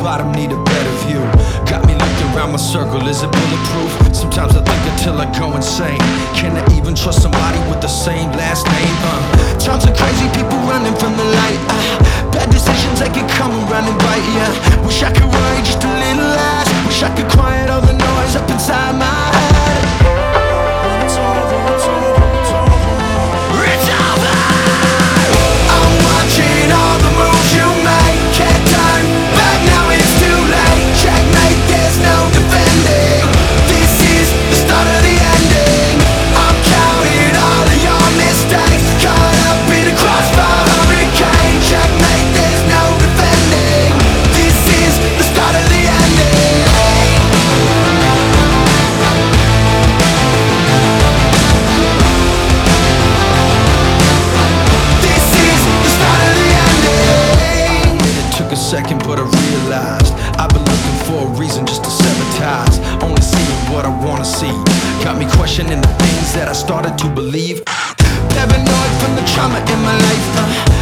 bottom need a better view. Got me looking around my circle, is it bulletproof? Sometimes I think until I go insane. Can I even trust somebody with the same last name? Times are crazy, people running from the light. Bad decisions, they can come around and bite ya. Wish I could worry just a little less. Wish I could quiet all the noise up inside my head. It's over, it's over, it's over. It's over. I'm watching all the moves you make. Can't turn back, now it's too late. Checkmate, there's no defending. This is the start of the ending. I'm counting all of your mistakes. Caught up in a crossfire hurricane. Checkmate, there's no defending. This is the start of the ending. This is the start of the ending. It took a second but I realized I've been looking for a reason just to sever ties. Only seeing what I wanna see. Got me questioning the things that I started to believe. Paranoid from the trauma in my life.